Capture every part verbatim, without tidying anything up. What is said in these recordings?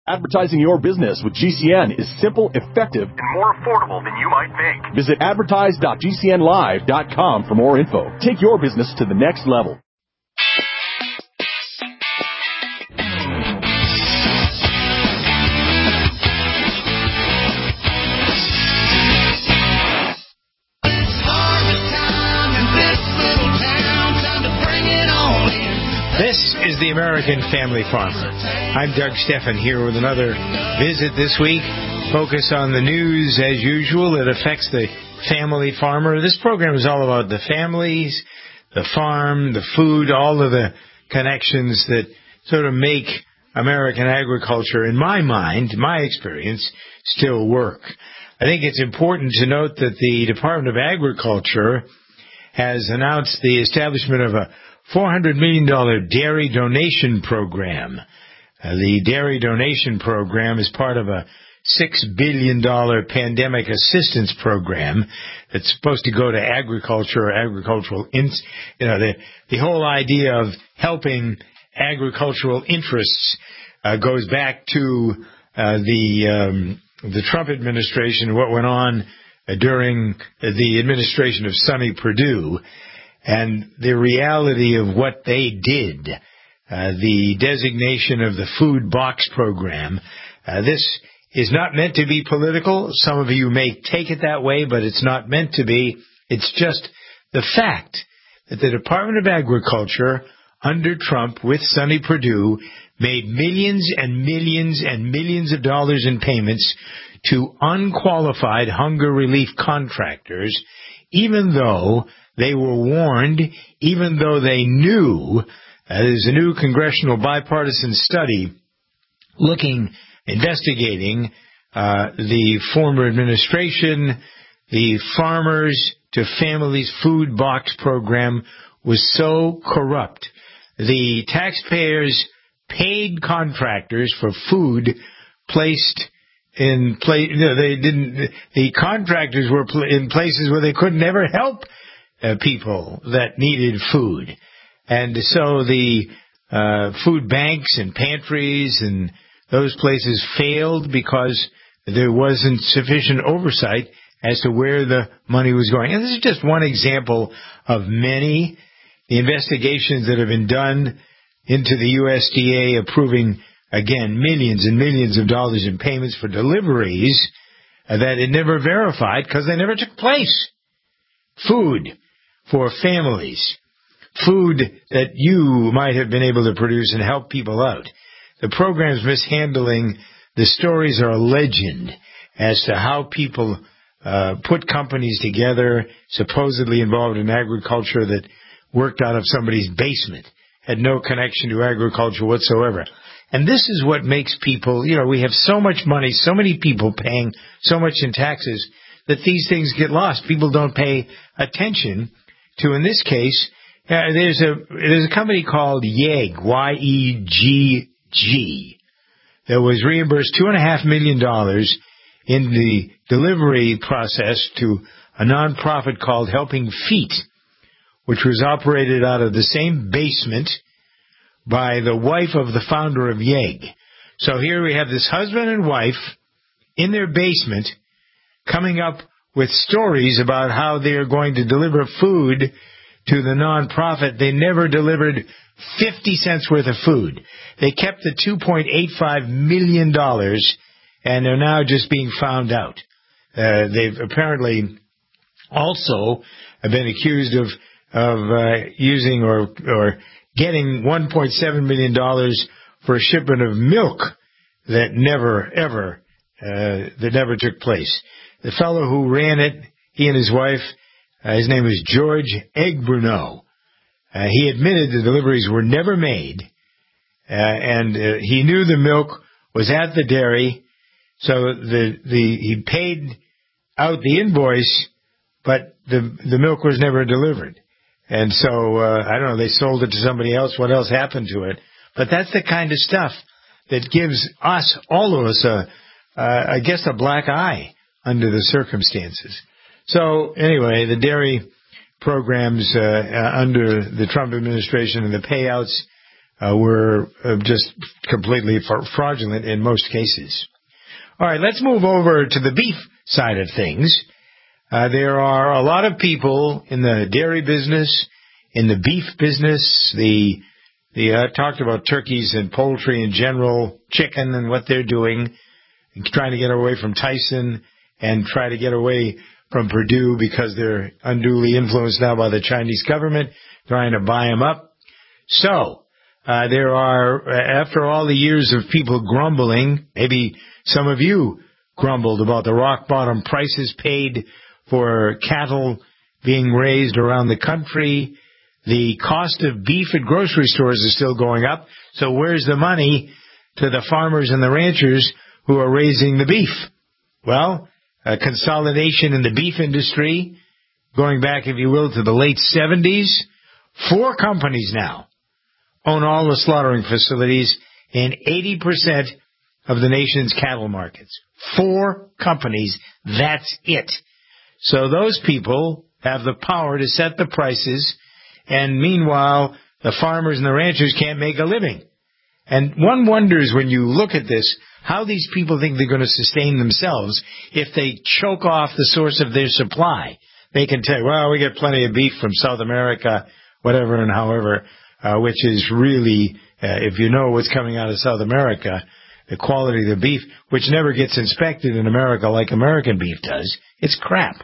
Advertising your business with G C N is simple, effective, and more affordable than you might think. Visit advertise dot g c n live dot com for more info. Take your business to the next level. This is the American Family Farmer. I'm Doug Steffen here with another visit this week. Focus on the news as usual that affects the family farmer. This program is all about the families, the farm, the food, all of the connections that sort of make American agriculture, in my mind, my experience, still work. I think it's important to note that the Department of Agriculture has announced the establishment of a four hundred million dollars dairy donation program. Uh, the dairy donation program is part of a six billion dollars pandemic assistance program that's supposed to go to agriculture or agricultural, ins- you know, the, the whole idea of helping agricultural interests uh, goes back to uh, the um, the Trump administration, what went on uh, during the administration of Sonny Perdue. And the reality of what they did, uh, the designation of the food box program, uh, this is not meant to be political. Some of you may take it that way, but it's not meant to be. It's just the fact that the Department of Agriculture under Trump with Sonny Perdue made millions and millions and millions of dollars in payments to unqualified hunger relief contractors, even though they were warned, even though they knew. Uh, there's a new congressional bipartisan study looking, investigating uh, the former administration, the Farmers to Families Food Box program was so corrupt. The taxpayers paid contractors for food placed in place. You know, they didn't. The contractors were pl- in places where they could never help Uh, people that needed food. And so the uh, food banks and pantries and those places failed because there wasn't sufficient oversight as to where the money was going. And this is just one example of many. The investigations that have been done into the U S D A approving, again, millions and millions of dollars in payments for deliveries uh, that it never verified because they never took place. Food for families, food that you might have been able to produce and help people out. The program's mishandling, the stories are a legend as to how people uh, put companies together, supposedly involved in agriculture, that worked out of somebody's basement, had no connection to agriculture whatsoever. And this is what makes people, you know, we have so much money, so many people paying so much in taxes that these things get lost. People don't pay attention to, in this case, uh, there's a there's a company called YEG, Y E G G, that was reimbursed two and a half million dollars in the delivery process to a nonprofit called Helping Feet, which was operated out of the same basement by the wife of the founder of YEG. So here we have this husband and wife in their basement coming up with stories about how they're going to deliver food to the nonprofit. They never delivered fifty cents worth of food. They kept the two point eight five million dollars, and they're now just being found out. Uh, they've apparently also been accused of of uh, using or or getting one point seven million dollars for a shipment of milk that never, ever, uh, that never took place. The fellow who ran it, he and his wife, uh, his name was George Egbruno. Uh, he admitted the deliveries were never made, uh, and uh, he knew the milk was at the dairy, so the the he paid out the invoice, but the the milk was never delivered. And so, uh, I don't know, they sold it to somebody else. What else happened to it? But that's the kind of stuff that gives us, all of us, a, uh, I guess, a black eye under the circumstances. So, anyway, the dairy programs uh, uh, under the Trump administration and the payouts uh, were uh, just completely fraudulent in most cases. All right, let's move over to the beef side of things. Uh, there are a lot of people in the dairy business, in the beef business, the the uh, talked about turkeys and poultry in general, chicken and what they're doing, trying to get away from Tyson and try to get away from Purdue because they're unduly influenced now by the Chinese government, trying to buy them up. So uh, there are, after all the years of people grumbling, maybe some of you grumbled about the rock bottom prices paid for cattle being raised around the country. The cost of beef at grocery stores is still going up. So where's the money to the farmers and the ranchers who are raising the beef? Well, a consolidation in the beef industry, going back, if you will, to the late seventies. Four companies now own all the slaughtering facilities in eighty percent of the nation's cattle markets. Four companies, that's it. So those people have the power to set the prices, and meanwhile, the farmers and the ranchers can't make a living. And one wonders when you look at this, how these people think they're going to sustain themselves if they choke off the source of their supply. They can tell you, well, we get plenty of beef from South America, whatever and however, uh, which is really, uh, if you know what's coming out of South America, the quality of the beef, which never gets inspected in America like American beef does, it's crap.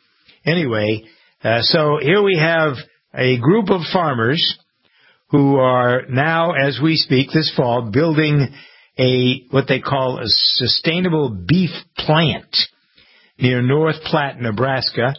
Anyway, uh, so here we have a group of farmers who are now, as we speak, this fall, building a what they call a sustainable beef plant near North Platte, Nebraska.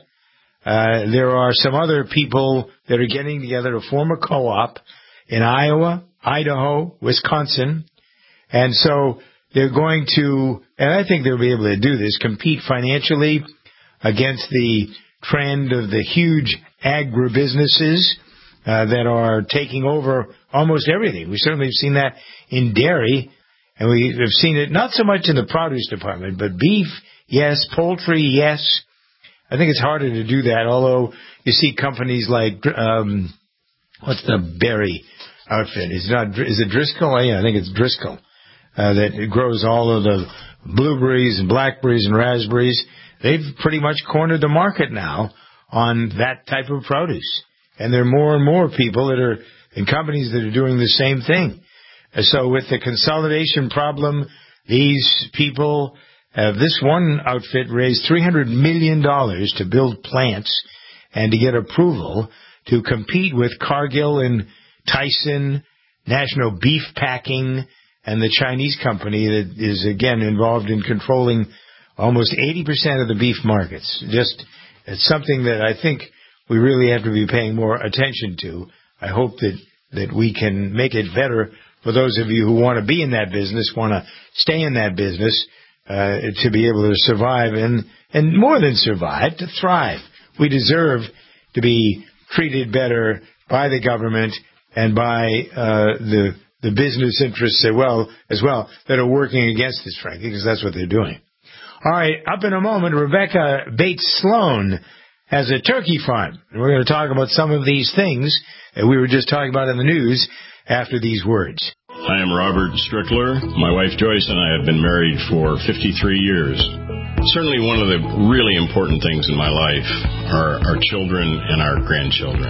Uh, there are some other people that are getting together to form a co-op in Iowa, Idaho, Wisconsin. And so they're going to, and I think they'll be able to do this, compete financially against the trend of the huge agribusinesses uh, that are taking over almost everything. We certainly have seen that in dairy. And we have seen it not so much in the produce department, but beef, yes, poultry, yes. I think it's harder to do that, although you see companies like, um, what's the berry outfit? Is it not, is it Driscoll? Yeah, I think it's Driscoll, uh, that grows all of the blueberries and blackberries and raspberries. They've pretty much cornered the market now on that type of produce. And there are more and more people that are, and companies that are doing the same thing. So with the consolidation problem, these people, uh, this one outfit raised three hundred million dollars to build plants and to get approval to compete with Cargill and Tyson, National Beef Packing, and the Chinese company that is, again, involved in controlling almost eighty percent of the beef markets. Just, it's something that I think we really have to be paying more attention to. I hope that, that we can make it better for those of you who want to be in that business, want to stay in that business, uh, to be able to survive and, and more than survive, to thrive. We deserve to be treated better by the government and by, uh, the, the business interests as well, as well, that are working against us, frankly, because that's what they're doing. All right, up in a moment, Rebecca Bates-Sloan has a turkey farm. And we're going to talk about some of these things that we were just talking about in the news after these words. I am Robert Strickler. My wife Joyce and I have been married for fifty-three years. Certainly one of the really important things in my life are our children and our grandchildren.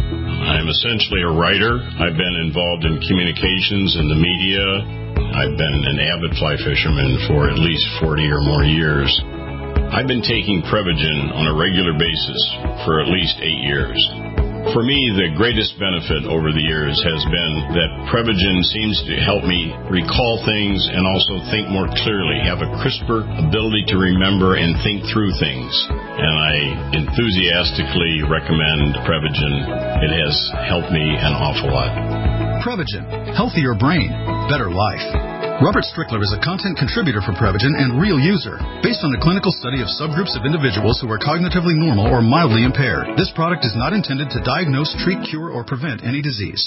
I'm essentially a writer. I've been involved in communications and the media. I've been an avid fly fisherman for at least forty or more years. I've been taking Prevagen on a regular basis for at least eight years. For me, the greatest benefit over the years has been that Prevagen seems to help me recall things and also think more clearly, have a crisper ability to remember and think through things. And I enthusiastically recommend Prevagen. It has helped me an awful lot. Prevagen. Healthier brain, better life. Robert Strickler is a content contributor for Prevagen and real user, based on a clinical study of subgroups of individuals who are cognitively normal or mildly impaired. This product is not intended to diagnose, treat, cure, or prevent any disease.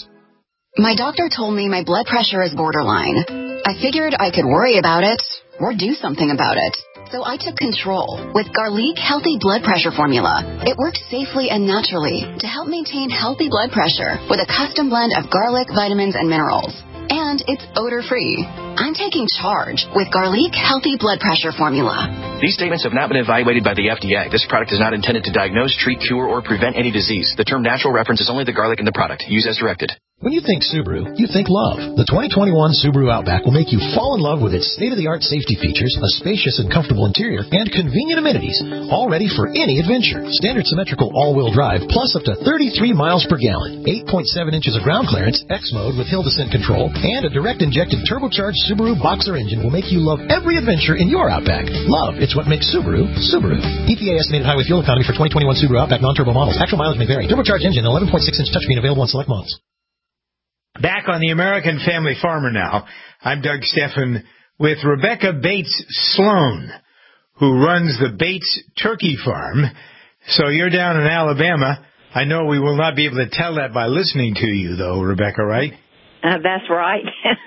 My doctor told me my blood pressure is borderline. I figured I could worry about it or do something about it. So I took control with Garlic Healthy Blood Pressure Formula. It works safely and naturally to help maintain healthy blood pressure with a custom blend of garlic, vitamins, and minerals. And it's odor-free. I'm taking charge with Garlic Healthy Blood Pressure Formula. These statements have not been evaluated by the F D A. This product is not intended to diagnose, treat, cure, or prevent any disease. The term natural references only the garlic in the product. Use as directed. When you think Subaru, you think love. The twenty twenty-one Subaru Outback will make you fall in love with its state-of-the-art safety features, a spacious and comfortable interior, and convenient amenities, all ready for any adventure. Standard symmetrical all-wheel drive, plus up to thirty-three miles per gallon, eight point seven inches of ground clearance, X mode with hill descent control, and a direct-injected turbocharged Subaru Boxer engine will make you love every adventure in your Outback. Love, it's what makes Subaru, Subaru. E P A estimated highway fuel economy for twenty twenty-one Subaru Outback non-turbo models. Actual mileage may vary. Turbocharged engine, eleven point six inch touchscreen available on select models. Back on the American Family Farmer now. I'm Doug Steffen with Rebecca Bates Sloan, who runs the Bates Turkey Farm. So you're down in Alabama. I know we will not be able to tell that by listening to you, though, Rebecca, right? Uh, that's right.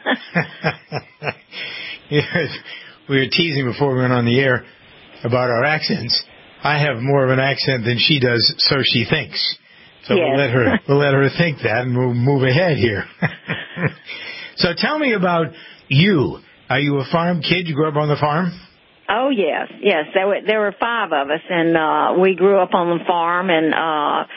Yes, we were teasing before we went on the air about our accents. I have more of an accent than she does, so she thinks. So yes. we'll let her we'll let her think that, and we'll move ahead here. So tell me about you. Are you a farm kid? You grew up on the farm? Oh yes, yes. There were there were five of us, and uh, we grew up on the farm, and uh,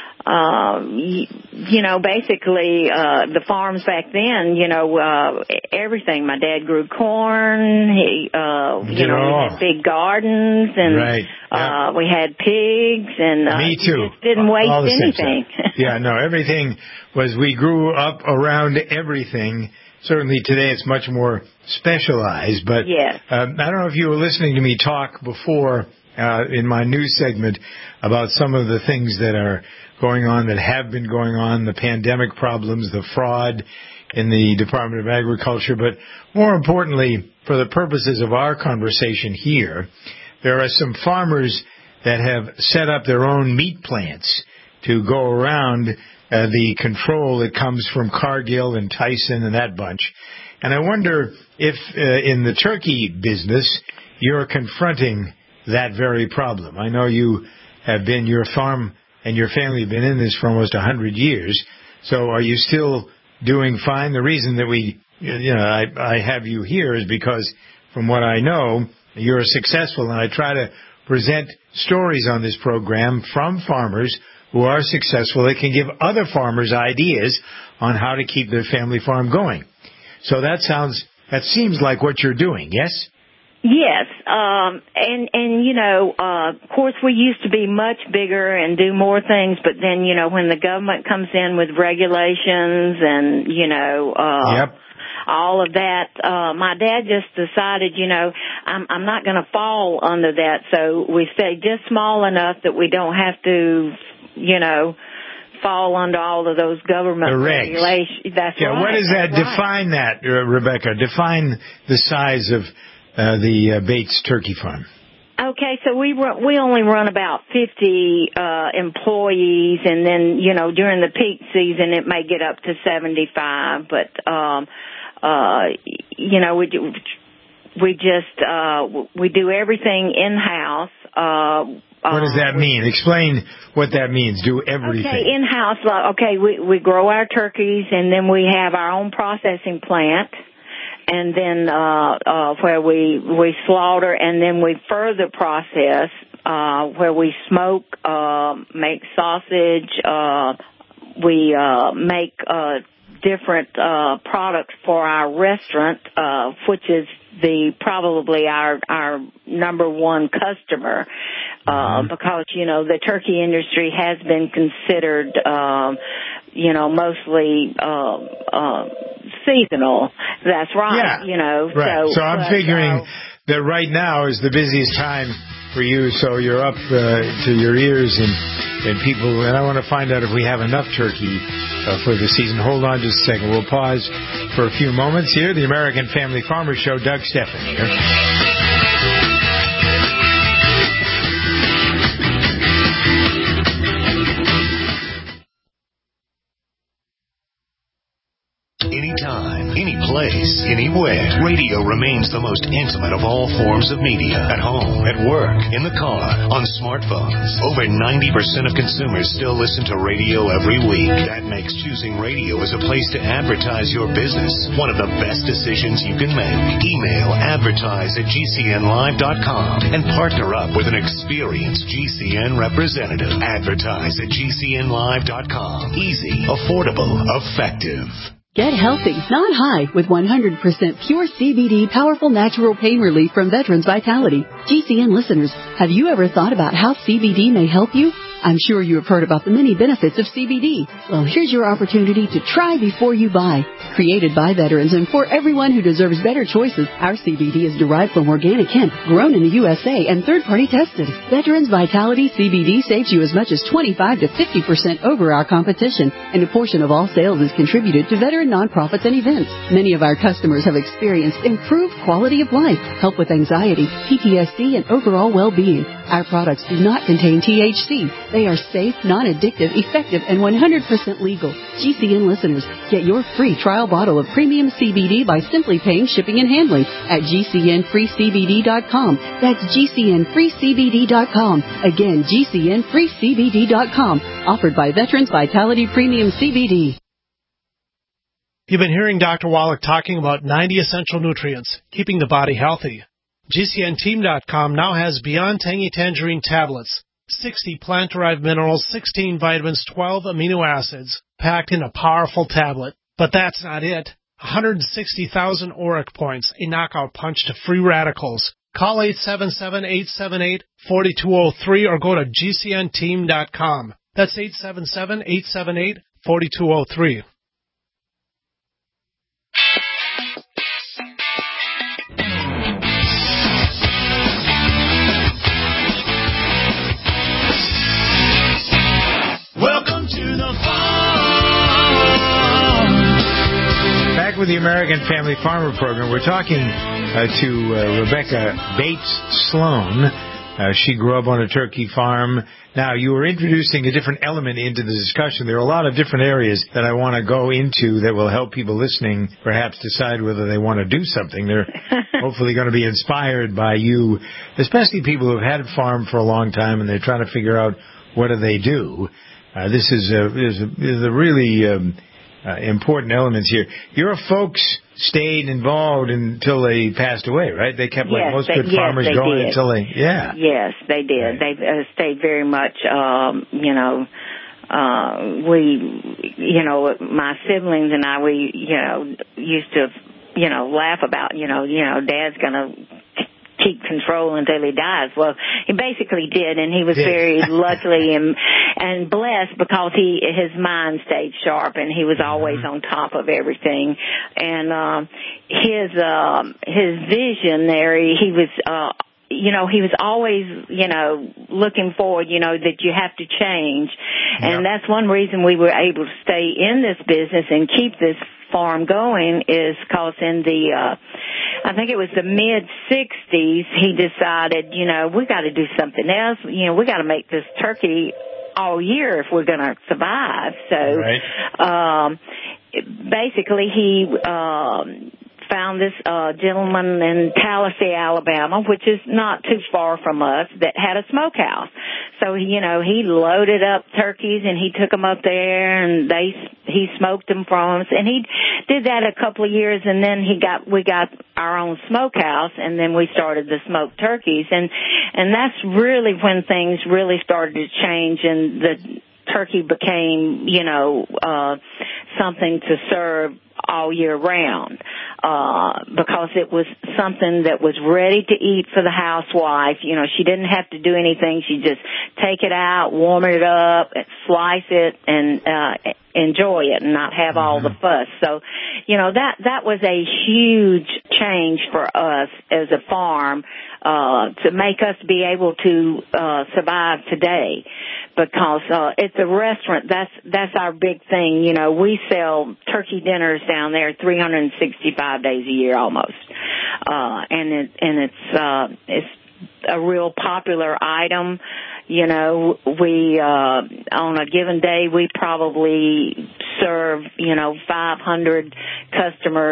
uh, you, you know, basically uh, the farms back then. You know, uh, everything. My dad grew corn. He, uh, you, you know, know, we had big gardens, and right. Uh, we had pigs, and uh, me too. Just didn't waste anything. Yeah, no, everything was. We grew up around everything. Certainly today it's much more specialized. But yes. um, I don't know if you were listening to me talk before uh, in my news segment about some of the things that are going on, that have been going on, the pandemic problems, the fraud in the Department of Agriculture. But more importantly, for the purposes of our conversation here, there are some farmers that have set up their own meat plants to go around uh, the control that comes from Cargill and Tyson and that bunch. And I wonder if uh, in the turkey business you're confronting that very problem. I know you have been, your farm and your family have been in this for almost one hundred years. So are you still doing fine? The reason that we, you know, I, I have you here is because from what I know, you're successful, and I try to present stories on this program from farmers who are successful that can give other farmers ideas on how to keep their family farm going. So that sounds, that seems like what you're doing, yes? Yes, um, and, and, you know, uh, of course we used to be much bigger and do more things, but then, you know, when the government comes in with regulations and, you know, uh, yep. all of that, uh, my dad just decided, you know, I'm, I'm not going to fall under that, so we stay just small enough that we don't have to, you know, fall under all of those government regulations. That's yeah, right. What is that? Right. Define that, uh, Rebecca. Define the size of uh, the uh, Bates Turkey Farm. Okay, so we run, we only run about fifty uh, employees, and then, you know, during the peak season it may get up to seventy-five, but um, uh, you know, we do, we just uh, we do everything in house. Uh, What does that mean? Explain what that means. Do everything. Okay, in-house. Okay, we, we grow our turkeys, and then we have our own processing plant, and then uh, uh, where we we slaughter, and then we further process, uh, where we smoke, uh, make sausage, uh, we uh, make uh, different uh, products for our restaurant, uh, which is the probably our our number one customer, uh, mm-hmm. because, you know, the turkey industry has been considered, um, you know, mostly uh, uh, seasonal. That's right. Yeah. You know. Right. So, so I'm but, figuring uh, that right now is the busiest time for you, so you're up uh, to your ears and, and people, and I want to find out if we have enough turkey uh, for the season. Hold on just a second. We'll pause for a few moments here. The American Family Farmer Show, Doug Steffen here. Anytime, any place. place, anywhere. Radio remains the most intimate of all forms of media. At home, at work, in the car, on smartphones. Over ninety percent of consumers still listen to radio every week. That makes choosing radio as a place to advertise your business one of the best decisions you can make. Email advertise at G C N live dot com and partner up with an experienced G C N representative. Advertise at G C N live dot com. Easy, affordable, effective. Get healthy, not high, with one hundred percent pure C B D powerful natural pain relief from Veterans Vitality. G C N listeners, have you ever thought about how C B D may help you? I'm sure you have heard about the many benefits of C B D. Well, here's your opportunity to try before you buy. Created by veterans and for everyone who deserves better choices, our C B D is derived from organic hemp, grown in the U S A, and third-party tested. Veterans Vitality C B D saves you as much as twenty-five to fifty percent over our competition, and a portion of all sales is contributed to veteran nonprofits and events. Many of our customers have experienced improved quality of life, help with anxiety, P T S D, and overall well-being. Our products do not contain T H C. They are safe, non-addictive, effective, and one hundred percent legal. G C N listeners, get your free trial bottle of premium C B D by simply paying shipping and handling at G C N free C B D dot com. That's G C N free C B D dot com. Again, G C N free C B D dot com. Offered by Veterans Vitality Premium C B D. You've been hearing Doctor Wallach talking about ninety essential nutrients, keeping the body healthy. G C N team dot com now has Beyond Tangy Tangerine tablets, sixty plant-derived minerals, sixteen vitamins, twelve amino acids, packed in a powerful tablet. But that's not it. one hundred sixty thousand auric points, a knockout punch to free radicals. Call eight seven seven, eight seven eight, four two zero three or go to G C N team dot com. That's eight seven seven, eight seven eight, four two zero three. Welcome to the farm. Back with the American Family Farmer Program, we're talking uh, to uh, Rebecca Bates Sloan. Uh, she grew up on a turkey farm. Now, you were introducing a different element into the discussion. There are a lot of different areas that I want to go into that will help people listening perhaps decide whether they want to do something. They're hopefully going to be inspired by you, especially people who have had a farm for a long time and they're trying to figure out what do they do. Uh, this is a, is a, is a really um, uh, important element here. Your folks stayed involved until they passed away, right? They kept, like yes, most they, good yes, farmers, they going did. until they, yeah. Yes, they did. Right. They uh, stayed very much, um, you know, uh, we, you know, my siblings and I, we, you know, used to, you know, laugh about, you know, you know, Dad's going to keep control until he dies. Well, he basically did, and he was yeah. very lucky and and blessed because he his mind stayed sharp, and he was always mm-hmm. on top of everything. And um, his uh, his vision there, he was. Uh, You know, he was always, you know, looking forward, you know, that you have to change. And yep. that's one reason we were able to stay in this business and keep this farm going is because in the, uh, I think it was the mid-sixties, he decided, you know, we got to do something else. You know, we got to make this turkey all year if we're going to survive. So, right. um, basically he, um, found this uh, gentleman in Tallahassee, Alabama, which is not too far from us, that had a smokehouse. So, you know, he loaded up turkeys and he took them up there and they he smoked them from us. And he did that a couple of years, and then he got we got our own smokehouse, and then we started the smoked turkeys. And, and that's really when things really started to change, and the turkey became, you know, uh, something to serve all year round, uh, because it was something that was ready to eat for the housewife. You know, she didn't have to do anything. She just take it out, warm it up, slice it, and, uh, enjoy it and not have all the fuss. So, you know, that, that was a huge change for us as a farm, uh, to make us be able to, uh, survive today. Because, uh, it's a restaurant. That's, that's our big thing. You know, we sell turkey dinners down there three hundred sixty-five days a year almost. Uh, and it, and it's, uh, it's a real popular item. You know, we, uh, on a given day, we probably serve, you know, five hundred customers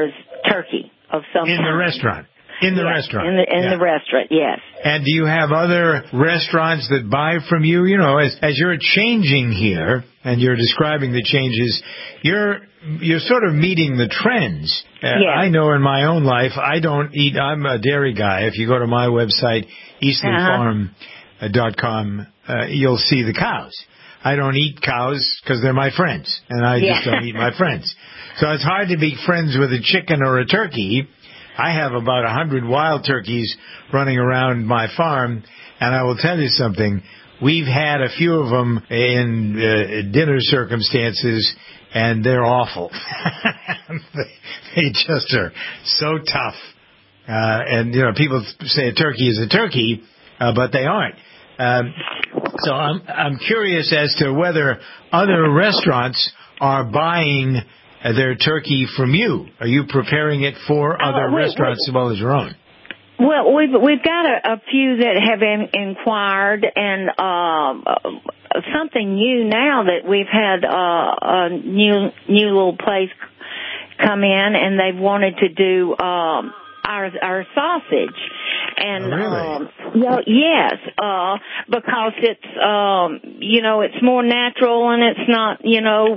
turkey of some in kind. the restaurant. In the yes, restaurant. In the in yeah. the restaurant, yes. And do you have other restaurants that buy from you? You know, as as you're changing here and you're describing the changes, you're you're sort of meeting the trends. Uh, yes. I know in my own life, I don't eat. I'm a dairy guy. If you go to my website, eastleigh farm dot com, uh, you'll see the cows. I don't eat cows because they're my friends, and I yeah. just don't eat my friends. So it's hard to be friends with a chicken or a turkey. I have about a hundred wild turkeys running around my farm, and I will tell you something. We've had a few of them in uh, dinner circumstances, and they're awful. they, they just are so tough. Uh, and, you know, people say a turkey is a turkey, uh, but they aren't. Um, so I'm, I'm curious as to whether other restaurants are buying uh, their turkey from you. Are you preparing it for other uh, wait, restaurants wait. as well as your own? Well, we've we've got a, a few that have in, inquired, and um, uh, something new now that we've had uh, a new new little place come in, and they've wanted to do um, our our sausage, and oh, really? um, you know, yes, uh, because it's um, you know it's more natural and it's not you know.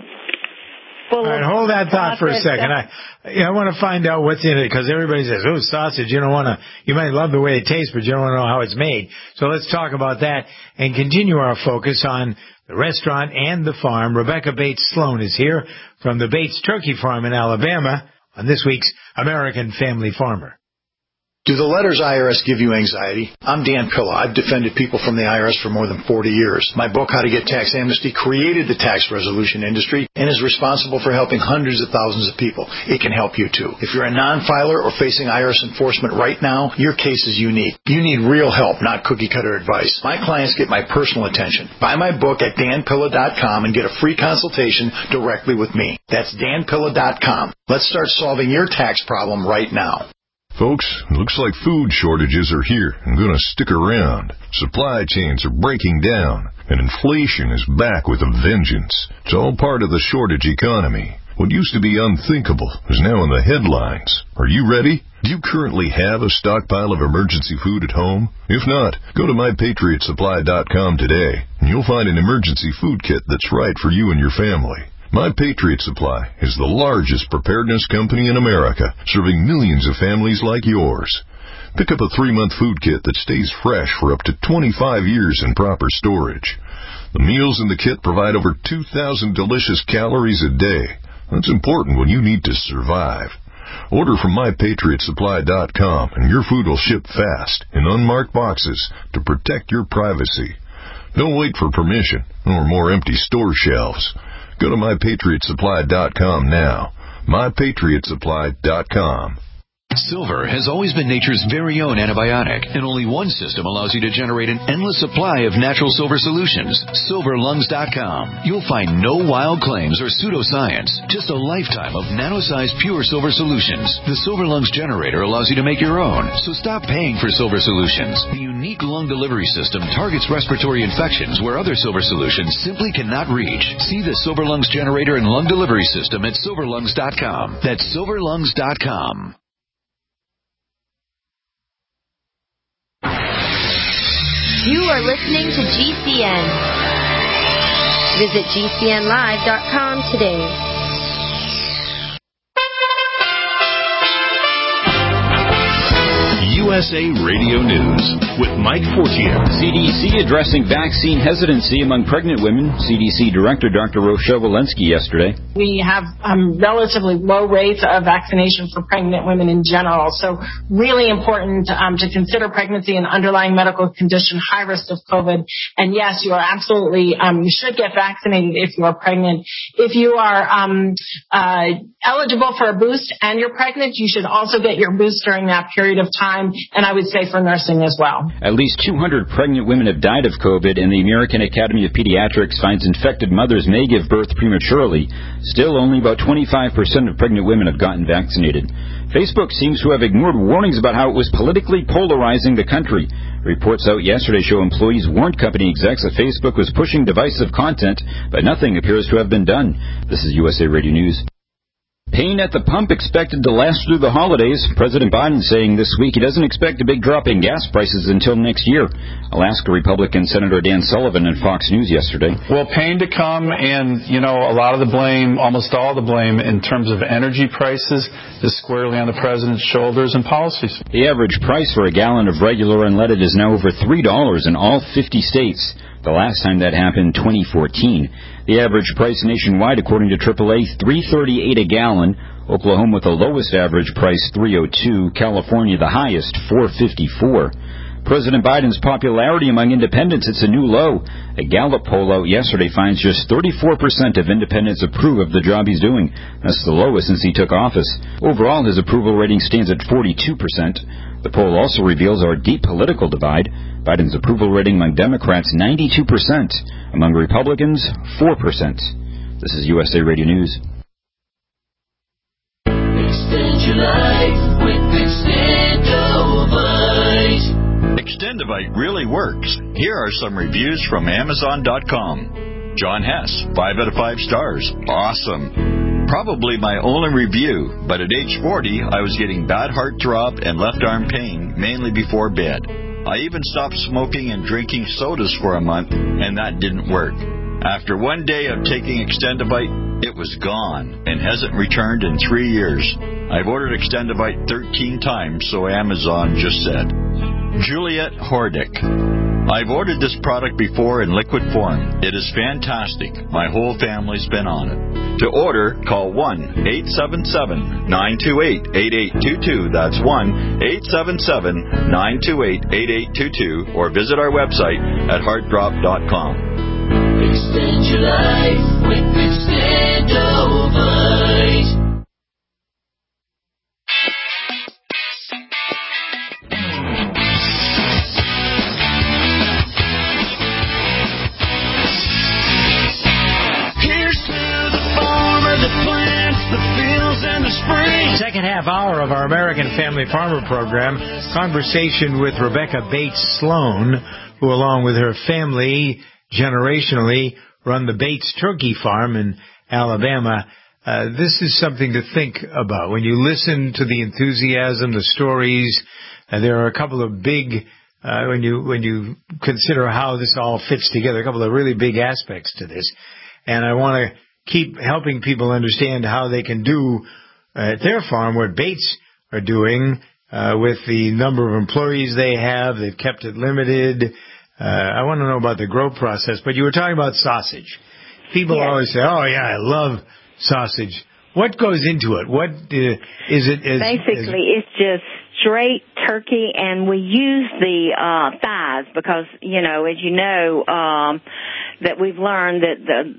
All right, hold that thought for a second. I, yeah, I want to find out what's in it because everybody says, "Oh, sausage." You don't want to. You might love the way it tastes, but you don't want to know how it's made. So let's talk about that and continue our focus on the restaurant and the farm. Rebecca Bates Sloan is here from the Bates Turkey Farm in Alabama on this week's American Family Farmer. Do the letters I R S give you anxiety? I'm Dan Pilla. I've defended people from the I R S for more than forty years. My book, How to Get Tax Amnesty, created the tax resolution industry and is responsible for helping hundreds of thousands of people. It can help you, too. If you're a non-filer or facing I R S enforcement right now, your case is unique. You need real help, not cookie-cutter advice. My clients get my personal attention. Buy my book at dan pilla dot com and get a free consultation directly with me. That's dan pilla dot com. Let's start solving your tax problem right now. Folks, looks like food shortages are here and going to stick around. Supply chains are breaking down, and inflation is back with a vengeance. It's all part of the shortage economy. What used to be unthinkable is now in the headlines. Are you ready? Do you currently have a stockpile of emergency food at home? If not, go to my patriot supply dot com today, and you'll find an emergency food kit that's right for you and your family. My Patriot Supply is the largest preparedness company in America, serving millions of families like yours. Pick up a three-month food kit that stays fresh for up to twenty-five years in proper storage. The meals in the kit provide over two thousand delicious calories a day. That's important when you need to survive. Order from my patriot supply dot com and your food will ship fast in unmarked boxes to protect your privacy. Don't wait for permission or more empty store shelves. Go to my patriot supply dot com now. my patriot supply dot com. Silver has always been nature's very own antibiotic, and only one system allows you to generate an endless supply of natural silver solutions. silver lungs dot com. You'll find no wild claims or pseudoscience, just a lifetime of nano-sized pure silver solutions. The Silver Lungs generator allows you to make your own, so stop paying for silver solutions. The unique lung delivery system targets respiratory infections where other silver solutions simply cannot reach. See the Silver Lungs generator and lung delivery system at silver lungs dot com. That's silver lungs dot com. You are listening to G C N. Visit G C N live dot com today. U S A Radio News with Mike Fortier. C D C addressing vaccine hesitancy among pregnant women. C D C Director Doctor Rochelle Walensky yesterday. We have um, relatively low rates of vaccination for pregnant women in general. So really important um, to consider pregnancy and underlying medical condition, high risk of COVID. And yes, you are absolutely, um, you should get vaccinated if you are pregnant. If you are um, uh, eligible for a boost and you're pregnant, you should also get your boost during that period of time. And I would say for nursing as well. At least two hundred pregnant women have died of COVID, and the American Academy of Pediatrics finds infected mothers may give birth prematurely. Still, only about twenty-five percent of pregnant women have gotten vaccinated. Facebook seems to have ignored warnings about how it was politically polarizing the country. Reports out yesterday show employees warned company execs that Facebook was pushing divisive content, but nothing appears to have been done. This is U S A Radio News. Pain at the pump expected to last through the holidays. President Biden saying this week he doesn't expect a big drop in gas prices until next year. Alaska Republican Senator Dan Sullivan on Fox News yesterday. Well, pain to come, and, you know, a lot of the blame, almost all the blame in terms of energy prices is squarely on the president's shoulders and policies. The average price for a gallon of regular unleaded is now over three dollars in all fifty states. The last time that happened, twenty fourteen. The average price nationwide, according to triple A, three thirty-eight a gallon. Oklahoma with the lowest average price, three oh two. California the highest, four fifty-four. President Biden's popularity among independents hits a new low. A Gallup poll out yesterday finds just thirty-four percent of independents approve of the job he's doing. That's the lowest since he took office. Overall, his approval rating stands at forty-two percent. The poll also reveals our deep political divide. Biden's approval rating among Democrats, ninety-two percent. Among Republicans, four percent. This is U S A Radio News. Extend your life with Extendovite. Extendovite really works. Here are some reviews from Amazon dot com. John Hess, five out of five stars. Awesome. Probably my only review, but at age forty, I was getting bad heart throb and left arm pain, mainly before bed. I even stopped smoking and drinking sodas for a month, and that didn't work. After one day of taking Extendovite, it was gone and hasn't returned in three years. I've ordered Extendovite thirteen times, so Amazon just said. Juliet Hordick. I've ordered this product before in liquid form. It is fantastic. My whole family's been on it. To order, call one eight seven seven, nine two eight, eight eight two two. That's one eight seven seven, nine two eight, eight eight two two. Or visit our website at heart drop dot com. Extend your life with Extendovite. Second half hour of our American Family Farmer program, conversation with Rebecca Bates Sloan, who along with her family generationally run the Bates Turkey Farm in Alabama. Uh, this is something to think about. When you listen to the enthusiasm, the stories, uh, there are a couple of big, uh, when you when you consider how this all fits together, a couple of really big aspects to this. And I want to keep helping people understand how they can do at their farm what Bates are doing uh, with the number of employees they have. They've kept it limited. Uh, I want to know about the grow process, but you were talking about sausage. People yes. always say, oh, yeah, I love sausage. What goes into it? What uh, is it? Is, Basically, is, it's just straight turkey, and we use the uh, thighs because, you know, as you know, um, that we've learned that the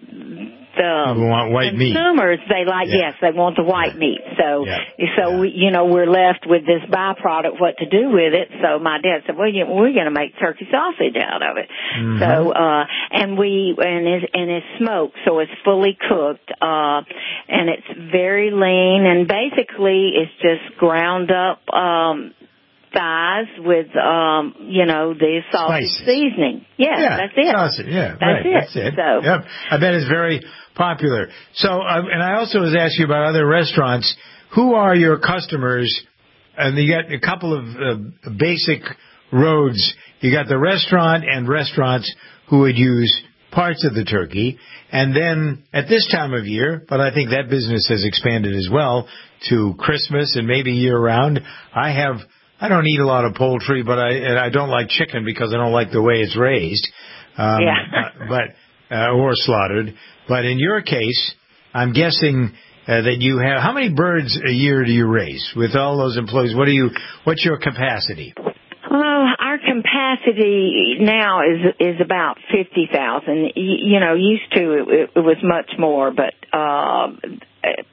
The want white consumers, meat. they like, yeah. yes, they want the white meat. So, yeah. so yeah. we, you know, we're left with this byproduct, what to do with it. So my dad said, well, you know, we're going to make turkey sausage out of it. Mm-hmm. So, uh, and we, and it's, and it's smoked, so it's fully cooked, uh, and it's very lean, and basically it's just ground up, um, thighs with, um, you know, the sausage Spices. seasoning. Yeah, yeah, that's it. Sausage, yeah, that's right, it. That's it. So, yep. I bet it's very popular. So, uh, and I also was asking you about other restaurants. Who are your customers? And you got a couple of uh, basic roads. You got the restaurant and restaurants who would use parts of the turkey. And then at this time of year, but I think that business has expanded as well to Christmas and maybe year round. I have, I don't eat a lot of poultry, but I, and I don't like chicken because I don't like the way it's raised. Um, yeah. uh, but, uh, or slaughtered. But in your case, I'm guessing uh, that you have, how many birds a year do you raise with all those employees? What do you, what's your capacity? Oh, our capacity now is is about fifty thousand. You, you know, used to it, it was much more, but uh, it,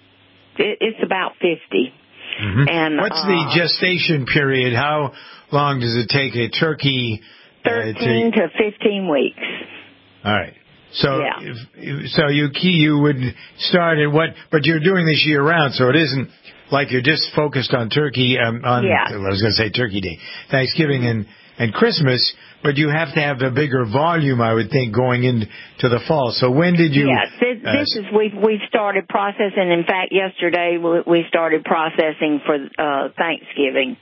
it's about fifty. Mm-hmm. And what's uh, the gestation period? How long does it take a turkey? Thirteen uh, to, to fifteen weeks. All right. So, yeah. if, so you you would start at what? But you're doing this year round, so it isn't like you're just focused on turkey. Um, on yeah. I was going to say Turkey Day, Thanksgiving and and Christmas, but you have to have a bigger volume, I would think, going into the fall. So when did you... Yes, this, uh, this is, we've, we've started processing. In fact, yesterday we, we started processing for uh, Thanksgiving.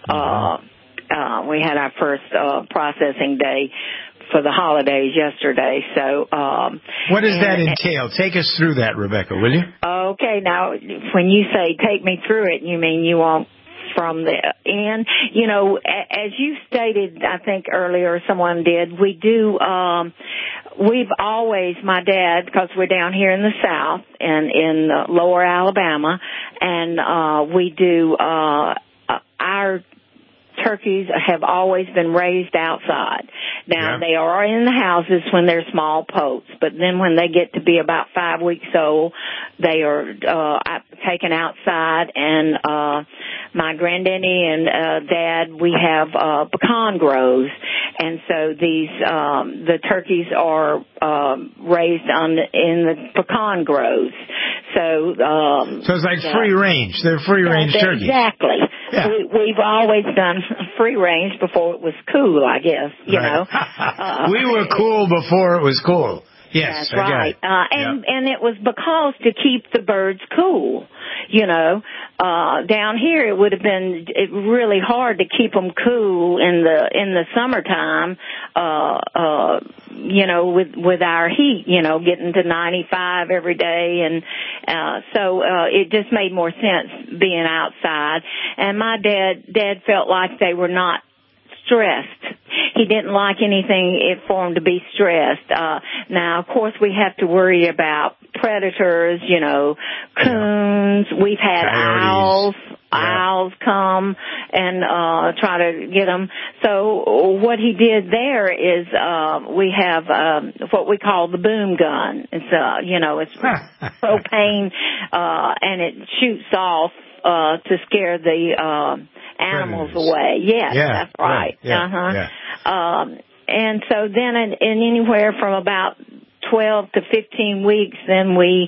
Uh, uh, we had our first uh, processing day for the holidays yesterday. So, um, what does and, that entail? Take us through that, Rebecca, will you? Okay, now when you say take me through it, you mean you want from the end? You know, as you stated, I think earlier someone did, we do, um, we've always, my dad, because we're down here in the South and in uh, lower Alabama, and uh, we do, uh, our turkeys have always been raised outside. Now, yeah. they are in the houses when they're small poults, but then when they get to be about five weeks old, they are uh taken outside, and uh my granddaddy and uh dad, we have uh pecan groves, and so these um the turkeys are um raised on the, in the pecan groves. So um So it's like uh, free range. They're free range yeah, turkeys. Exactly. Yeah. We, we've always done free range before it was cool, I guess, you right. know. Uh, we were cool before it was cool. Yes, that's right. Uh, and, yeah. and it was because to keep the birds cool, you know. Uh, down here it would have been it really hard to keep them cool in the, in the summertime, uh, uh, you know, with, with our heat, you know, getting to ninety-five every day. And, uh, so, uh, it just made more sense being outside. And my dad, dad felt like they were not stressed. He didn't like anything for him to be stressed. Uh, now, of course, we have to worry about predators, you know, coons. Yeah. We've had Coyotes. owls. Yeah. Owls come and uh try to get them. So what he did there is uh we have um what we call the boom gun. It's uh you know, it's propane uh and it shoots off uh to scare the uh animals Predators. away. Yes, yeah, that's right. right. Yeah, uh-huh. Yeah. Um and so then in, in anywhere from about twelve to fifteen weeks, then we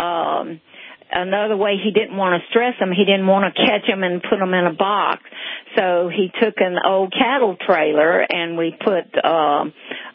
um another way he didn't want to stress them, he didn't want to catch them and put them in a box. So he took an old cattle trailer and we put um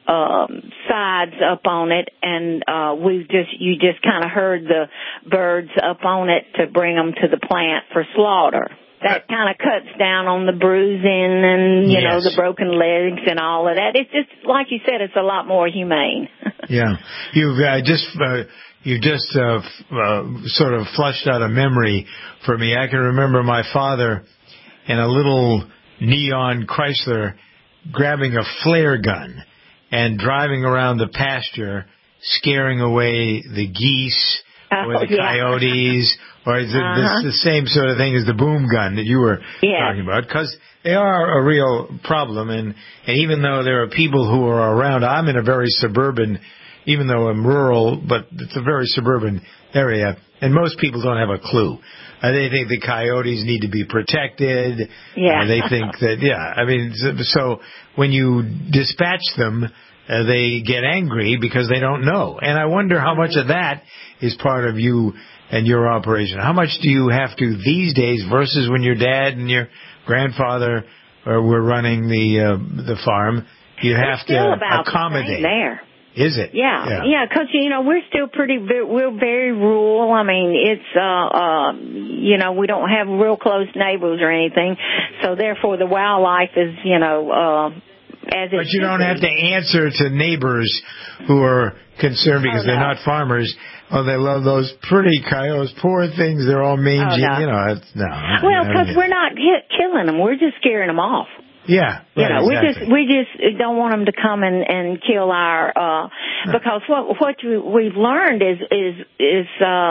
um sides up on it, and uh we just you just kind of herd the birds up on it to bring them to the plant for slaughter. That kind of cuts down on the bruising and, you yes. know, the broken legs and all of that. It's just, like you said, it's a lot more humane. Yeah. You've uh, just... Uh, You just uh, f- uh, sort of flushed out a memory for me. I can remember my father in a little neon Chrysler grabbing a flare gun and driving around the pasture, scaring away the geese oh, or the yeah. coyotes, or is it uh-huh. this, the same sort of thing as the boom gun that you were yeah. talking about? Because they are a real problem, and, and even though there are people who are around, I'm in a very suburban even though I'm rural, but it's a very suburban area, and most people don't have a clue. Uh, they think the coyotes need to be protected. Yeah. Uh, they think that, yeah, I mean, so, so when you dispatch them, uh, they get angry because they don't know. And I wonder how much of that is part of you and your operation. How much do you have to these days versus when your dad and your grandfather uh, were running the uh, the farm? You have it's still to about accommodate. The same there. Is it? Yeah, yeah, because, yeah, you know, we're still pretty, we're very rural. I mean, it's, uh, uh, you know, we don't have real close neighbors or anything, so therefore the wildlife is, you know, uh, as it But you don't have to answer to neighbors who are concerned because oh, no. they're not farmers. Oh, they love those pretty coyotes. Poor things, they're all mangy. Oh, no. You know, it's, no. Well, because we're not hit, killing them, we're just scaring them off. Yeah, right, you know, we exactly. just we just don't want them to come and, and kill our uh because what what we've learned is is is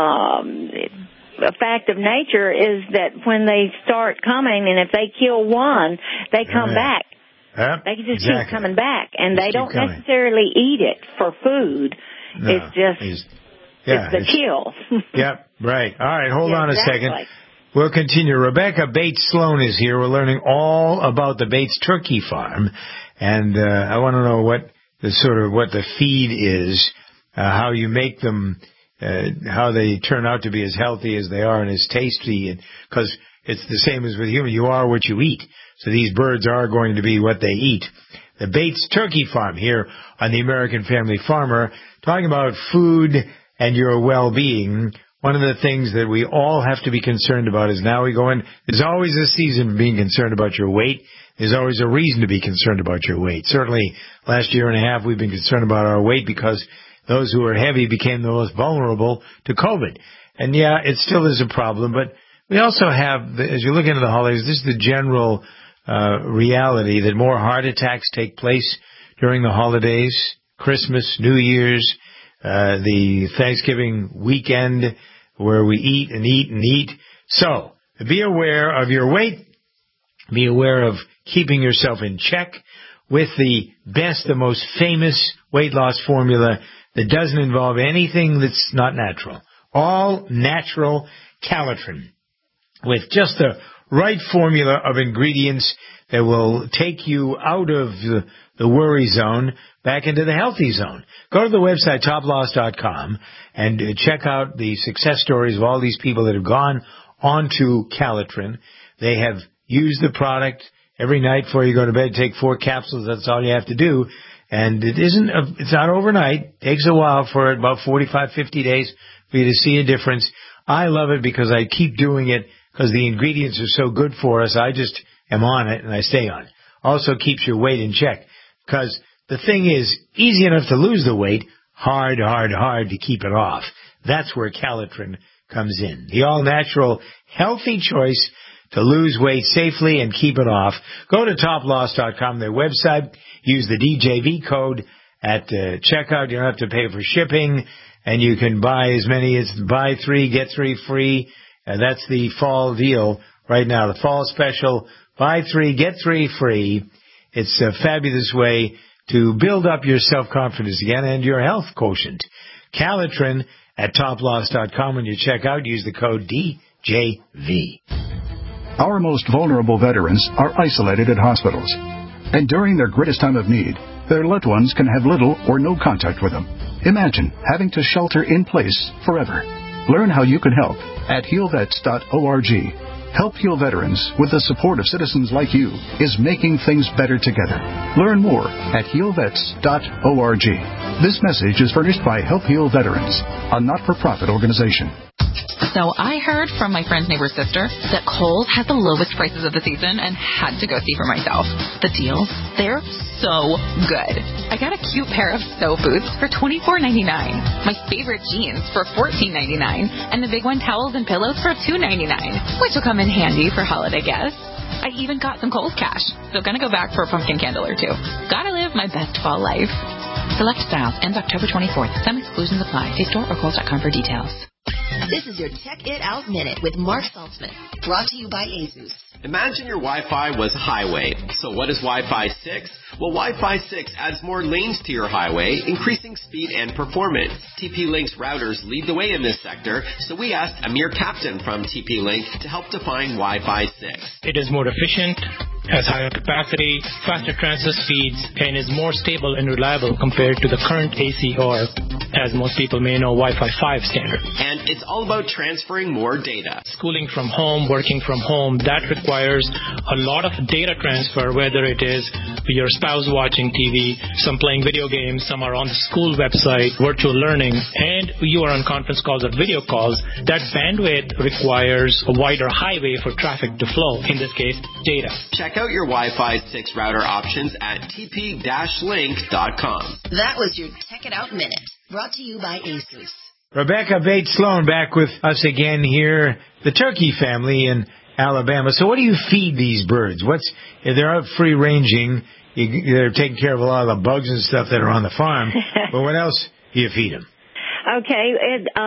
um a fact of nature is that when they start coming, and if they kill one, they come yeah. back. Yep, they just exactly. keep coming back, and just they don't coming. necessarily eat it for food. No, it's just it's, yeah, it's the it's, kill. Yep, right. All right, hold yeah, on a exactly. second. We'll continue. Rebecca Bates Sloan is here. We're learning all about the Bates Turkey Farm, and uh, I want to know what the sort of what the feed is, uh, how you make them, uh, how they turn out to be as healthy as they are and as tasty, and because it's the same as with human. You are what you eat. So these birds are going to be what they eat. The Bates Turkey Farm here on the American Family Farmer, talking about food and your well-being. One of the things that we all have to be concerned about is now we go in, there's always a season of being concerned about your weight. There's always a reason to be concerned about your weight. Certainly last year and a half we've been concerned about our weight because those who are heavy became the most vulnerable to COVID. And yeah, it still is a problem, but we also have, as you look into the holidays, this is the general uh reality that more heart attacks take place during the holidays, Christmas, New Year's, uh the Thanksgiving weekend, where we eat and eat and eat. So, be aware of your weight. Be aware of keeping yourself in check with the best, the most famous weight loss formula that doesn't involve anything that's not natural. All natural Calitrin, with just the right formula of ingredients that will take you out of the, the worry zone back into the healthy zone. Go to the website top loss dot com and check out the success stories of all these people that have gone onto Calitrin. They have used the product every night before you go to bed. Take four capsules. That's all you have to do. And it isn't, a, it's not overnight. It takes a while for it, about forty-five, fifty days for you to see a difference. I love it because I keep doing it because the ingredients are so good for us. I just am on it and I stay on it. Also keeps your weight in check because the thing is, easy enough to lose the weight, hard, hard, hard to keep it off. That's where Calitrin comes in. The all-natural, healthy choice to lose weight safely and keep it off. Go to top loss dot com, their website. Use the D J V code at uh, checkout. You don't have to pay for shipping, and you can buy as many as buy three, get three free. Uh, that's the fall deal right now, the fall special. Buy three, get three free. It's a fabulous way to build up your self-confidence again and your health quotient. Calitrin at top loss dot com. When you check out, use the code D J V. Our most vulnerable veterans are isolated at hospitals. And during their greatest time of need, their loved ones can have little or no contact with them. Imagine having to shelter in place forever. Learn how you can help at heal vets dot org. Help Heal Veterans, with the support of citizens like you, is making things better together. Learn more at heal vets dot org. This message is furnished by Help Heal Veterans, a not-for-profit organization. So I heard from my friend's neighbor's sister that Kohl's has the lowest prices of the season and had to go see for myself. The deals, they're so good. I got a cute pair of sew boots for twenty-four ninety-nine, my favorite jeans for fourteen ninety-nine, and the big one towels and pillows for two ninety-nine, which will come in handy for holiday guests. I even got some Kohl's cash, so gonna go back for a pumpkin candle or two. Gotta live my best fall life. Select styles ends October twenty-fourth. Some exclusions apply. See store or kohls dot com for details. This is your Check It Out Minute with Mark Saltzman, brought to you by ASUS. Imagine your Wi-Fi was a highway. So what is Wi-Fi six? Well, Wi-Fi six adds more lanes to your highway, increasing speed and performance. T P-Link's routers lead the way in this sector, so we asked Amir Captain from T P-Link to help define Wi-Fi six. It is more efficient, has higher capacity, faster transfer speeds, and is more stable and reliable compared to the current A C or, as most people may know, Wi-Fi five standard. And it's all about transferring more data. Schooling from home, working from home, that requires a lot of data transfer, whether it is your spouse watching T V, some playing video games, some are on the school website, virtual learning, and you are on conference calls or video calls. That bandwidth requires a wider highway for traffic to flow, in this case, data. Check out your Wi-Fi six router options at t p dash link dot com. That was your Check It Out Minute, brought to you by ASUS. Rebecca Bates Sloan back with us again here, the turkey family in Alabama. So what do you feed these birds? What's, if they're out free ranging, you, they're taking care of a lot of the bugs and stuff that are on the farm, but what else do you feed them? Okay, it, uh,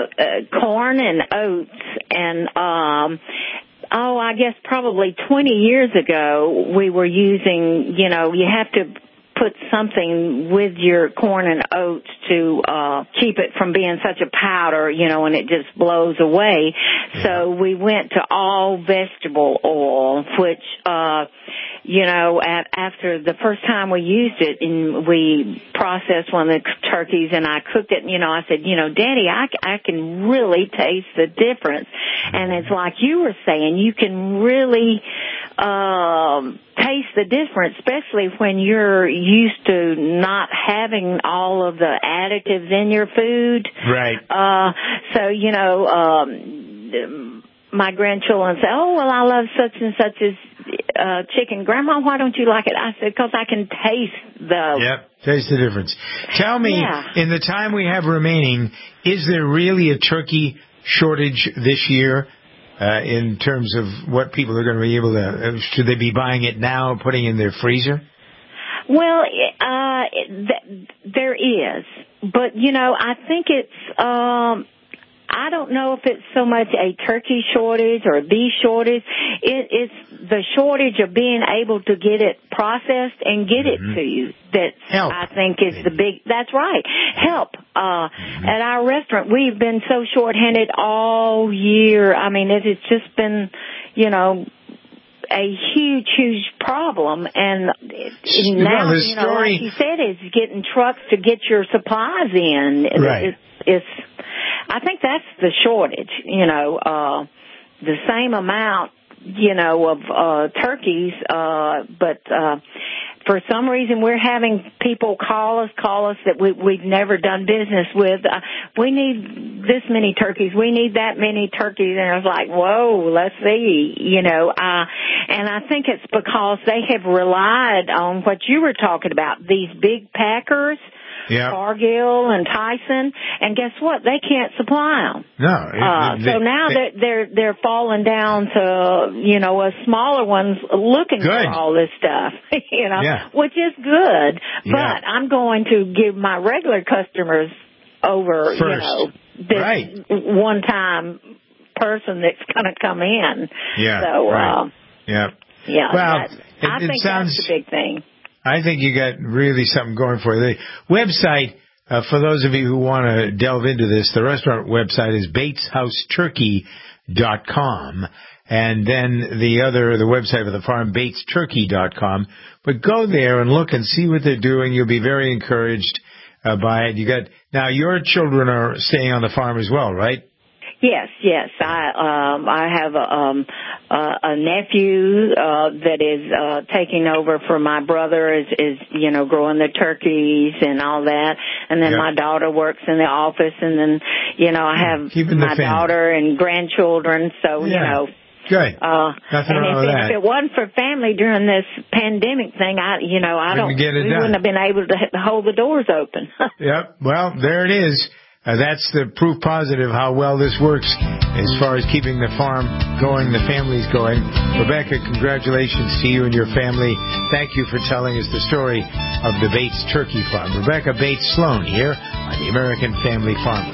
uh, corn and oats and, um, oh, I guess probably twenty years ago we were using, you know, you have to put something with your corn and oats to uh keep it from being such a powder, you know, and it just blows away. So we went to all vegetable oil, which uh you know, at, after the first time we used it and we processed one of the turkeys and I cooked it, you know, I said, you know, Daddy, I, I can really taste the difference. And it's like you were saying, you can really um, taste the difference, especially when you're used to not having all of the additives in your food. Right. Uh, so, you know, um, my grandchildren say, oh, well, I love such and such as uh, chicken. Grandma, why don't you like it? I said, because I can taste the... Yep, taste the difference. Tell me, yeah. in the time we have remaining, is there really a turkey shortage this year uh, in terms of what people are going to be able to... Uh, should they be buying it now and putting it in their freezer? Well, uh, th- there is. But, you know, I think it's... Um, I don't know if it's so much a turkey shortage or a beef shortage. It, it's the shortage of being able to get it processed and get mm-hmm. it to you that Help. I think is the big, that's right, help. Uh, mm-hmm. At our restaurant, we've been so short-handed all year. I mean, it has just been, you know, a huge, huge problem. And now, well, you know, like you said, it's getting trucks to get your supplies in. Right. It's, it's I think that's the shortage, you know, uh, the same amount, you know, of, uh, turkeys, uh, but, uh, for some reason we're having people call us, call us that we, we've never done business with. Uh, we need this many turkeys. We need that many turkeys. And I was like, whoa, let's see, you know, uh, and I think it's because they have relied on what you were talking about, these big packers. Yeah. Cargill and Tyson, and guess what? They can't supply them. No. Uh, they, so now they, they're they're they're falling down to you know a smaller ones looking good. for all this stuff, you know, yeah. which is good. Yeah. But I'm going to give my regular customers over, First. you know, this right. one time person that's going to come in. Yeah. So, right. uh, yeah. Yeah. Well, that, it, I it think sounds, that's the big thing. I think you got really something going for you. The website, uh, for those of you who want to delve into this, the restaurant website is bates house turkey dot com. And then the other, the website of the farm, bates turkey dot com. But go there and look and see what they're doing. You'll be very encouraged uh, by it. You got, now your children are staying on the farm as well, right? Yes, yes. I um I have a um uh, a nephew uh that is uh taking over for my brother is is you know growing the turkeys and all that, and then yep. my daughter works in the office, and then you know I have Keeping my daughter and grandchildren, so yeah. you know. Good. Uh, Nothing and wrong if, with it, that. if it wasn't for family during this pandemic thing, I you know I Wouldn't don't get it we done. wouldn't have been able to hold the doors open. Yep. Well, there it is. Uh, that's the proof positive how well this works as far as keeping the farm going, the families going. Rebecca, congratulations to you and your family. Thank you for telling us the story of the Bates Turkey Farm. Rebecca Bates Sloan here on the American Family Farmer.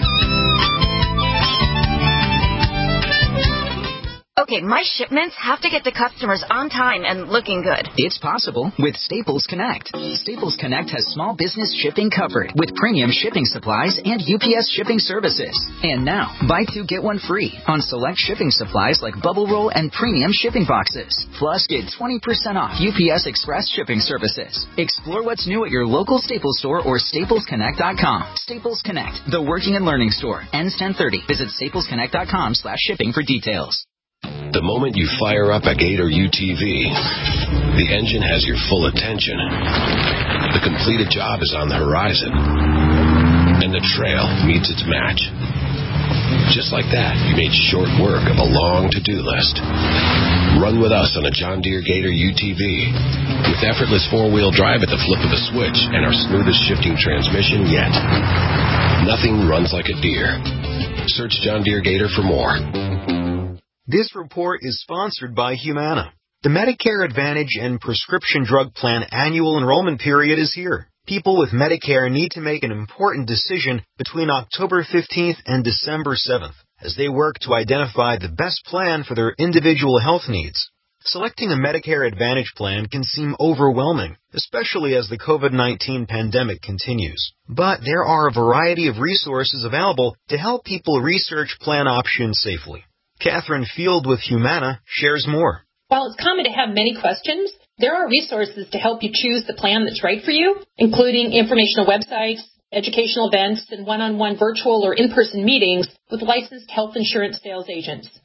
Okay, my shipments have to get to customers on time and looking good. It's possible with Staples Connect. Staples Connect has small business shipping covered with premium shipping supplies and U P S shipping services. And now, buy two, get one free on select shipping supplies like Bubble Roll and premium shipping boxes. Plus, get twenty percent off U P S Express shipping services. Explore what's new at your local Staples store or staples connect dot com. Staples Connect, the working and learning store. Ends ten thirty. Visit staples connect dot com slash shipping for details. The moment you fire up a Gator U T V, the engine has your full attention. The completed job is on the horizon, and the trail meets its match. Just like that, you made short work of a long to-do list. Run with us on a John Deere Gator U T V. With effortless four-wheel drive at the flip of a switch and our smoothest shifting transmission yet. Nothing runs like a Deere. Search John Deere Gator for more. This report is sponsored by Humana. The Medicare Advantage and Prescription Drug Plan annual enrollment period is here. People with Medicare need to make an important decision between October fifteenth and December seventh as they work to identify the best plan for their individual health needs. Selecting a Medicare Advantage plan can seem overwhelming, especially as the COVID nineteen pandemic continues. But there are a variety of resources available to help people research plan options safely. Catherine Field with Humana shares more. While it's common to have many questions, there are resources to help you choose the plan that's right for you, including informational websites, educational events, and one-on-one virtual or in-person meetings with licensed health insurance sales agents.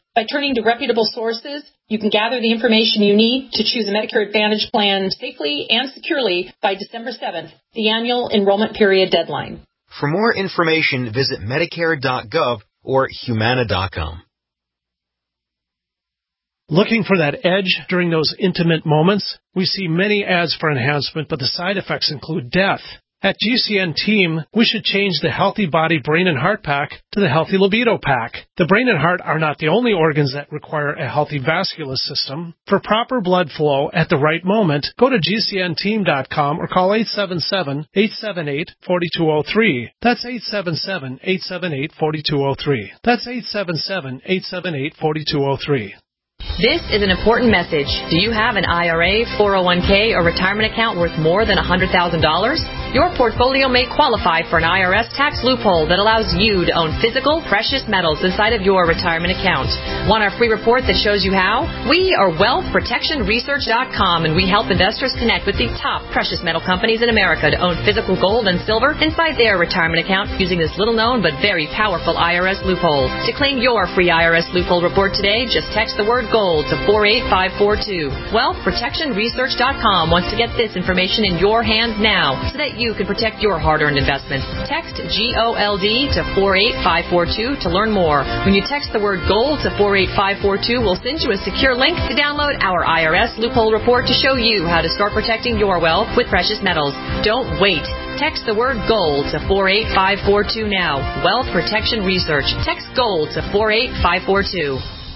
By turning to reputable sources, you can gather the information you need to choose a Medicare Advantage plan safely and securely by December seventh, the annual enrollment period deadline. For more information, visit Medicare dot gov or Humana dot com. Looking for that edge during those intimate moments? We see many ads for enhancement, but the side effects include death. At G C N Team, we should change the Healthy Body, Brain, and Heart Pack to the Healthy Libido Pack. The brain and heart are not the only organs that require a healthy vascular system. For proper blood flow at the right moment, go to G C N team dot com or call eight seven seven, eight seven eight, four two zero three. That's eight seven seven, eight seven eight, four two zero three. That's eight seven seven, eight seven eight, four two zero three. This is an important message. Do you have an I R A, four oh one k, or retirement account worth more than one hundred thousand dollars? Your portfolio may qualify for an I R S tax loophole that allows you to own physical, precious metals inside of your retirement account. Want our free report that shows you how? We are wealth protection research dot com, and we help investors connect with the top precious metal companies in America to own physical gold and silver inside their retirement account using this little-known but very powerful I R S loophole. To claim your free I R S loophole report today, just text the word GOLD to four eight five four two. wealth protection research dot com wants to get this information in your hands now so that you can protect your hard-earned investments. Text G O L D to four eight five four two to learn more. When you text the word GOLD to four eight five four two, we'll send you a secure link to download our I R S loophole report to show you how to start protecting your wealth with precious metals. Don't wait. Text the word GOLD to four eight five four two now. Wealth Protection Research. Text GOLD to four eight five four two.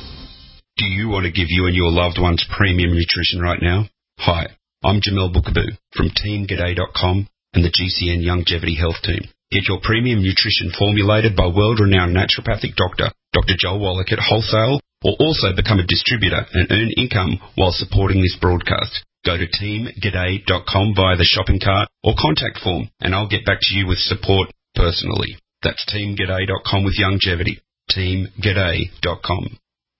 Do you want to give you and your loved ones premium nutrition right now? Hi, I'm Jamel Bookaboo from team g'day dot com and the G C N Longevity Health Team. Get your premium nutrition formulated by world-renowned naturopathic doctor, Doctor Joel Wallach at wholesale, or also become a distributor and earn income while supporting this broadcast. Go to team g'day dot com via the shopping cart or contact form, and I'll get back to you with support personally. That's team g'day dot com with longevity. team g'day dot com.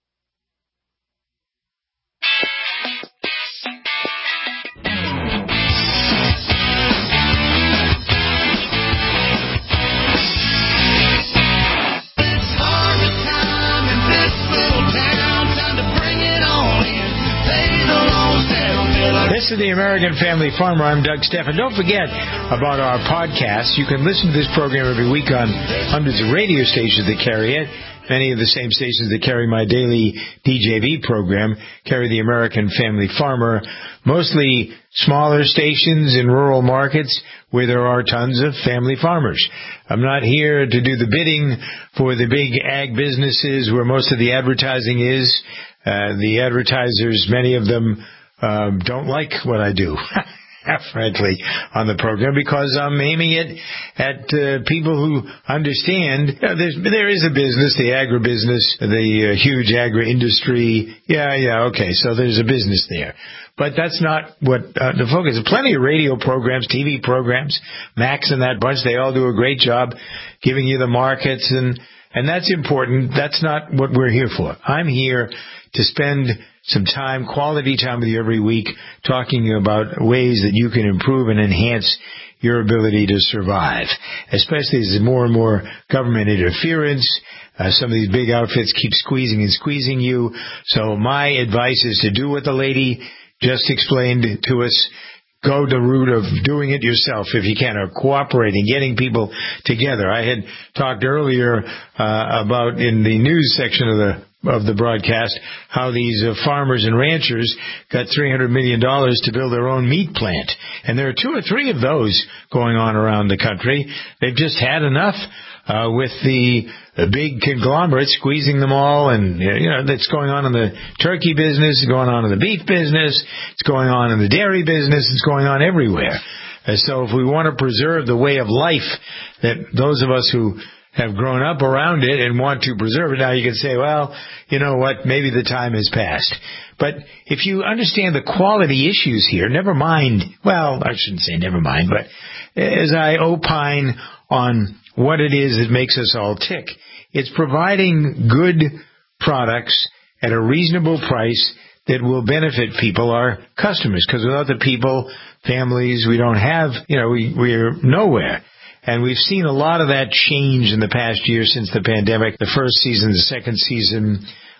This is the American Family Farmer. I'm Doug Stephan. Don't forget about our podcast. You can listen to this program every week on hundreds of radio stations that carry it. Many of the same stations that carry my daily D J V program carry the American Family Farmer, mostly smaller stations in rural markets where there are tons of family farmers. I'm not here to do the bidding for the big ag businesses where most of the advertising is. Uh, the advertisers, many of them, Um, don't like what I do, frankly, on the program, because I'm aiming it at uh, people who understand you know, there's, there is a business, the agribusiness, the uh, huge agri-industry. Yeah, yeah, okay, so there's a business there. But that's not what uh, the focus is. Plenty of radio programs, T V programs, Max and that bunch, they all do a great job giving you the markets, and, and that's important. That's not what we're here for. I'm here to spend some time, quality time with you every week, talking about ways that you can improve and enhance your ability to survive, especially as more and more government interference. Uh, some of these big outfits keep squeezing and squeezing you. So my advice is to do what the lady just explained to us. Go the route of doing it yourself if you can, or cooperating, getting people together. I had talked earlier uh, about in the news section of the of the broadcast how these uh, farmers and ranchers got three hundred million dollars to build their own meat plant. And there are two or three of those going on around the country. They've just had enough uh, with the, the big conglomerates squeezing them all. And, you know, that's going on in the turkey business, it's going on in the beef business, it's going on in the dairy business, it's going on everywhere. And so if we want to preserve the way of life that those of us who have grown up around it and want to preserve it. Now you can say, well, you know what, maybe the time has passed. But if you understand the quality issues here, never mind, well, I shouldn't say never mind, but as I opine on what it is that makes us all tick, it's providing good products at a reasonable price that will benefit people, our customers, because without the people, families, we don't have, you know, we, we're nowhere. And we've seen a lot of that change in the past year since the pandemic. The first season, the second season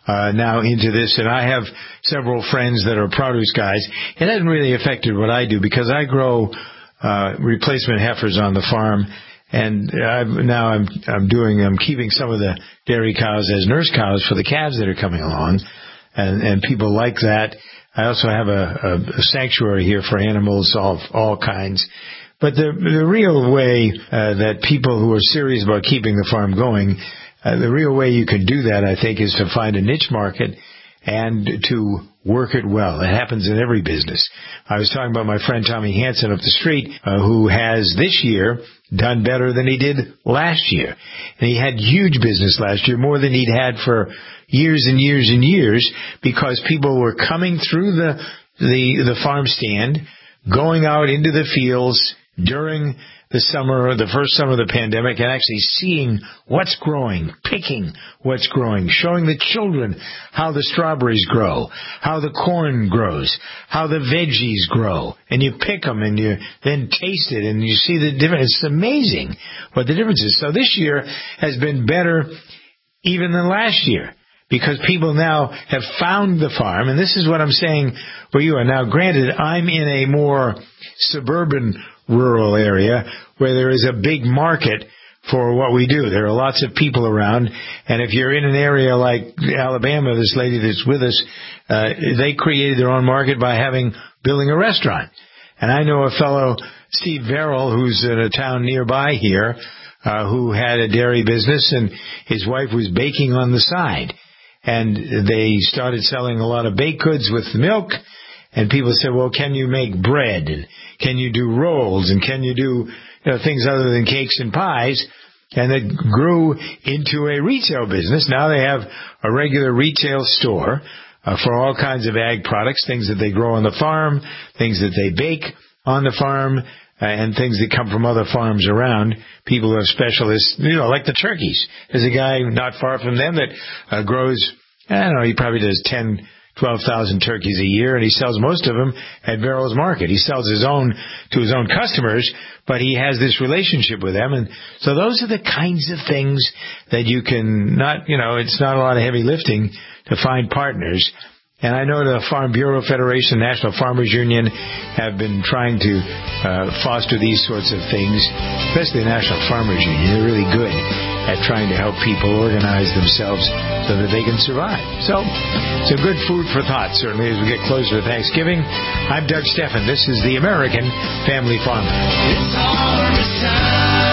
uh, now into this, and I have several friends that are produce guys. It hasn't really affected what I do because I grow uh, replacement heifers on the farm, and I've, now I'm I'm doing I'm keeping some of the dairy cows as nurse cows for the calves that are coming along, and and people like that. I also have a, a, a sanctuary here for animals, all all kinds. But the the real way uh, that people who are serious about keeping the farm going, uh, the real way you can do that, I think, is to find a niche market and to work it well. It happens in every business. I was talking about my friend Tommy Hansen up the street, uh, who has this year done better than he did last year. And he had huge business last year, more than he'd had for years and years and years, because people were coming through the the, the farm stand, going out into the fields during the summer, the first summer of the pandemic, and actually seeing what's growing, picking what's growing, showing the children how the strawberries grow, how the corn grows, how the veggies grow, and you pick them and you then taste it and you see the difference. It's amazing what the difference is. So this year has been better even than last year, because people now have found the farm, and this is what I'm saying where you are. Now, granted, I'm in a more suburban rural area where there is a big market for what we do. There are lots of people around, and if you're in an area like Alabama, this lady that's with us, uh, they created their own market by having building a restaurant. And I know a fellow, Steve Verrill, who's in a town nearby here, uh, who had a dairy business, and his wife was baking on the side. And they started selling a lot of baked goods with the milk, and people said, well, can you make bread? And can you do rolls? And can you do, you know, things other than cakes and pies? And it grew into a retail business. Now they have a regular retail store uh, for all kinds of ag products, things that they grow on the farm, things that they bake on the farm, uh, and things that come from other farms around. People who have specialists, you know, like the turkeys. There's a guy not far from them that uh, grows, I don't know, he probably does ten, twelve thousand turkeys a year, and he sells most of them at Verrill's Market. He sells his own to his own customers, but he has this relationship with them. And so those are the kinds of things that you can not, you know, it's not a lot of heavy lifting to find partners. And I know the Farm Bureau Federation, National Farmers Union have been trying to uh, foster these sorts of things, especially the National Farmers Union. They're really good at trying to help people organize themselves so that they can survive. So, some good food for thought, certainly, as we get closer to Thanksgiving. I'm Doug Steffen. This is the American Family Farmer. It's harvest time.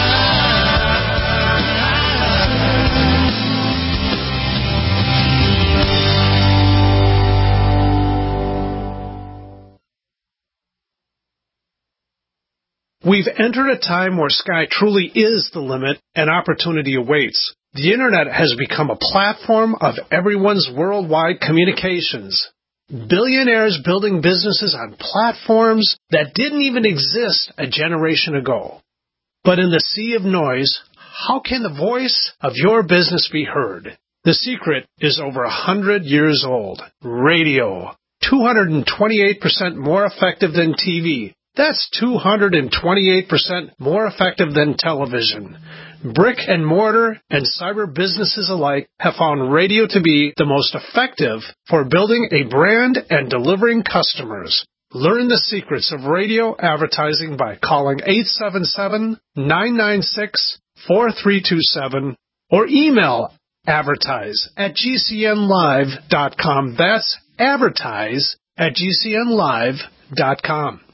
We've entered a time where sky truly is the limit and opportunity awaits. The Internet has become a platform of everyone's worldwide communications. Billionaires building businesses on platforms that didn't even exist a generation ago. But in the sea of noise, how can the voice of your business be heard? The secret is over a hundred years old. Radio. two hundred twenty-eight percent more effective than T V. That's two hundred twenty-eight percent more effective than television. Brick and mortar and cyber businesses alike have found radio to be the most effective for building a brand and delivering customers. Learn the secrets of radio advertising by calling eight seven seven, nine nine six, four three two seven or email advertise at g c n live dot com. That's advertise at g c n live dot com.